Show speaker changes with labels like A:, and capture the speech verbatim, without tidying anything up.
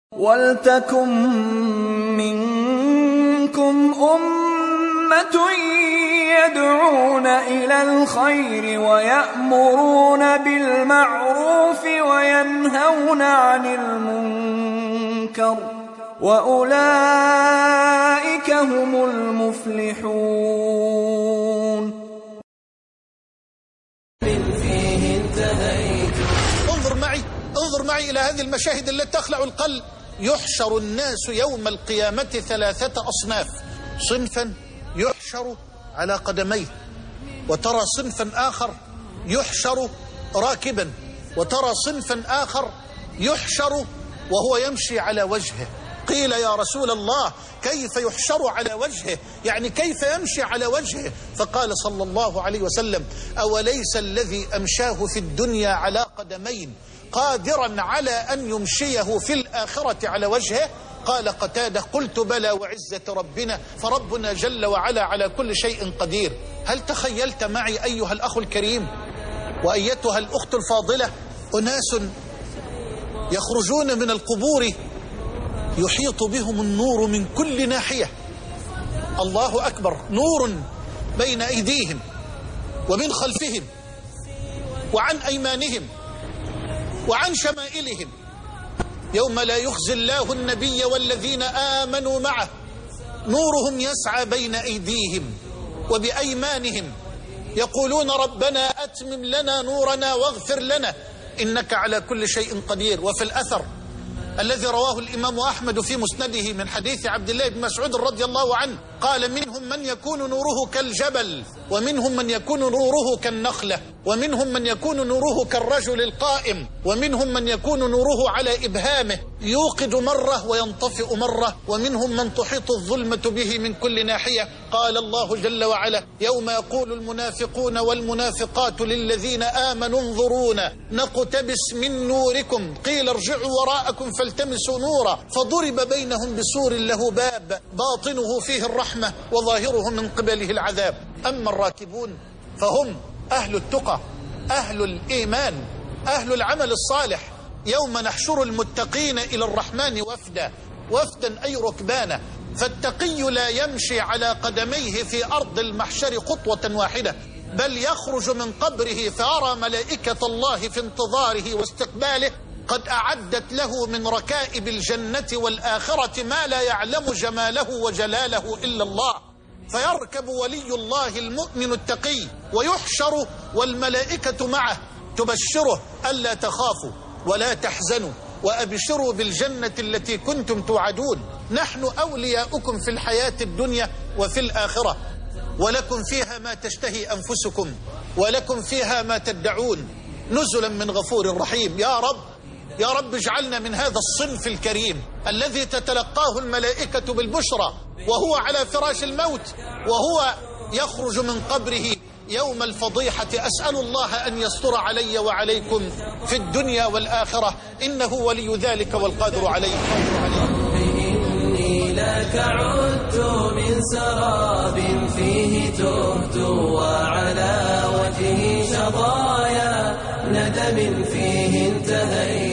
A: وَلْتَكُن مِّنكُمْ أُمَّةٌ يَدْعُونَ إِلَى الْخَيْرِ وَيَأْمُرُونَ بِالْمَعْرُوفِ وَيَنْهَوْنَ عَنِ الْمُنكَرِ ۚ وَأُولَٰئِكَ هُمُ الْمُفْلِحُونَ.
B: انظر معي انظر معي إلى هذه المشاهد التي تخلع القلب. يحشر الناس يوم القيامة ثلاثة أصناف: صنفا يحشر على قدميه، وترى صنفا آخر يحشر راكبا، وترى صنفا آخر يحشر وهو يمشي على وجهه. قيل يا رسول الله كيف يحشر على وجهه؟ يعني كيف يمشي على وجهه؟ فقال صلى الله عليه وسلم: أوليس الذي أمشاه في الدنيا على قدمين قادرا على أن يمشيه في الآخرة على وجهه؟ قال قتادة: قلت بلى وعزة ربنا، فربنا جل وعلا على كل شيء قدير. هل تخيلت معي أيها الأخ الكريم وأيتها الأخت الفاضلة أناس يخرجون من القبور يحيط بهم النور من كل ناحية؟ الله أكبر! نور بين أيديهم ومن خلفهم وعن أيمانهم وعن شمائلهم، يوم لا يخزي الله النبي والذين آمنوا معه نورهم يسعى بين أيديهم وبأيمانهم يقولون ربنا أتمم لنا نورنا واغفر لنا إنك على كل شيء قدير. وفي الأثر الذي رواه الإمام أحمد في مسنده من حديث عبد الله بن مسعود رضي الله عنه قال: منهم من يكون نوره كالجبل، ومنهم من يكون نوره كالنخلة، ومنهم من يكون نوره كالرجل القائم، ومنهم من يكون نوره على إبهامه يوقد مرة وينطفئ مرة، ومنهم من تحيط الظلمة به من كل ناحية. قال الله جل وعلا: يوم يقول المنافقون والمنافقات للذين آمنوا انظرونا نقتبس من نوركم قيل ارجعوا وراءكم فالتمسوا نورا فضرب بينهم بسور له باب باطنه فيه الرحمة وظاهره من قبله العذاب. أما الراكبون فهم أهل التقى، أهل الإيمان، أهل العمل الصالح. يوم نحشر المتقين إلى الرحمن وفدا، وفدا أي ركبانا. فالتقي لا يمشي على قدميه في أرض المحشر خطوة واحدة، بل يخرج من قبره فيرى ملائكة الله في انتظاره واستقباله قد أعدت له من ركائب الجنة والآخرة ما لا يعلم جماله وجلاله إلا الله، فيركب ولي الله المؤمن التقي ويحشر والملائكة معه تبشره: ألا تخافوا ولا تحزنوا وأبشروا بالجنة التي كنتم توعدون، نحن أولياؤكم في الحياة الدنيا وفي الآخرة، ولكم فيها ما تشتهي أنفسكم ولكم فيها ما تدعون، نزلا من غفور رحيم. يا رب يا رب اجعلنا من هذا الصنف الكريم الذي تتلقاه الملائكة بالبشرى وهو على فراش الموت، وهو يخرج من قبره يوم الفضيحة. أسأل الله أن يستر علي وعليكم في الدنيا والآخرة، إنه ولي ذلك والقادر عليه.
C: إني لك عدت من سراب فيه تهت وعلى وجهي شظايا ندم فيه انتهيت